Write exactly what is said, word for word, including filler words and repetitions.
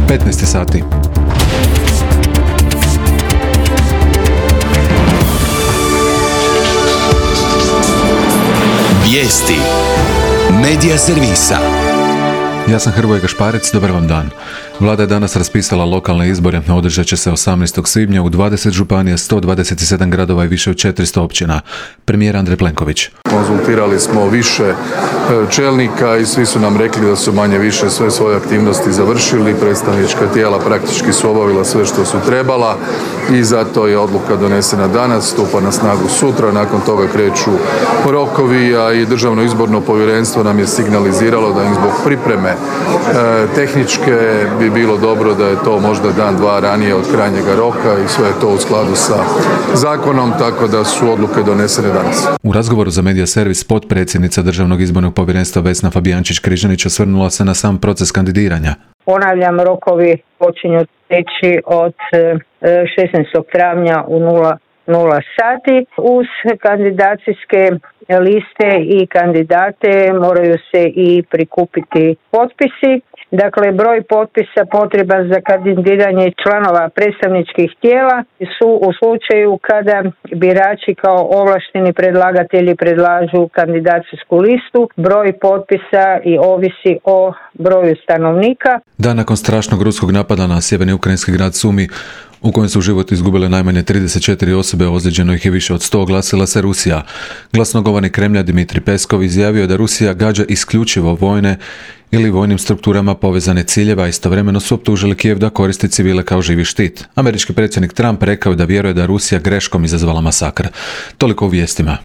petnaest sati. Vijesti Medija servisa. Ja sam Hrvoje Gašparec, dobar vam dan. Vlada je danas raspisala lokalne izbore, održat će se osamnaestog svibnja u dvadeset županija, sto dvadeset sedam gradova i više od četiristo općina. Premijer Andrej Plenković. Konzultirali smo više čelnika i svi su nam rekli da su manje više sve svoje aktivnosti završili. Predstavnička tijela praktički su obavila sve što su trebala i zato je odluka donesena danas, stupa na snagu sutra, nakon toga kreću rokovi, a i Državno izborno povjerenstvo nam je signaliziralo da im zbog pripreme e, tehničke bi bilo dobro da je to možda dan, dva ranije od krajnjega roka i sve je to u skladu sa zakonom, tako da su odluke donesene danas. U razgovoru za Medija servis potpredsjednica Državnog izbornog povjerenstva Vesna Fabijančić-Križanić osvrnula se na sam proces kandidiranja. Ponavljam, rokovi počinju teći od šesnaestog travnja u nula nula sati. Uz kandidacijske liste i kandidate moraju se i prikupiti potpisi. Dakle, broj potpisa potreban za kandidiranje članova predstavničkih tijela su u slučaju kada birači kao ovlašteni predlagatelji predlažu kandidacijsku listu. Broj potpisa i ovisi o broju stanovnika. Dan nakon strašnog ruskog napada na sjeverni ukrajinski grad Sumi, u kojem su život izgubile najmanje trideset četiri osobe, ozlijeđeno ih je više od sto, oglasila se Rusija. Glasnogovornik Kremlja Dmitrij Peskov izjavio da Rusija gađa isključivo vojne ili vojnim strukturama povezane ciljeva, a istovremeno su optužili Kijev da koristi civile kao živi štit. Američki predsjednik Trump rekao je da vjeruje da Rusija greškom izazvala masakr. Toliko u vijestima.